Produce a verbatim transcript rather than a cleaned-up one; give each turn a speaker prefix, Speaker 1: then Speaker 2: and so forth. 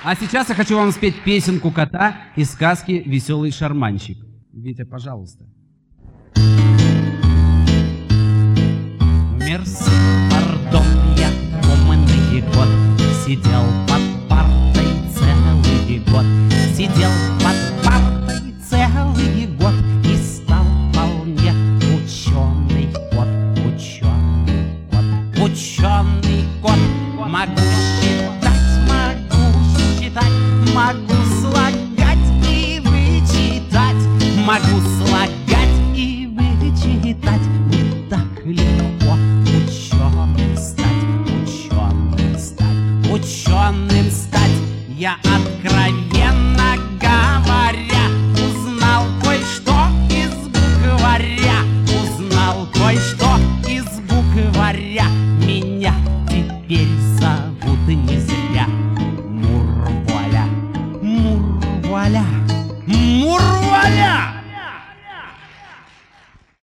Speaker 1: А сейчас я хочу вам спеть песенку кота из сказки «Веселый шарманщик». Витя, пожалуйста. Мерси, пардон, я умный кот, сидел под партой целый год, сидел под партой целый год и стал вполне ученый кот, ученый кот, ученый кот. Могу считать, могу считать, могу слагать и вычитать, могу слагать и вычитать. Вот так легко ученым стать, ученым стать, ученым стать. Я, откровенно говоря, узнал кое-что из букваря, узнал кое-что из букваря. Меня теперь зовут не зря Мур-вуаля, Мур-вуаля, Мур-вуаля.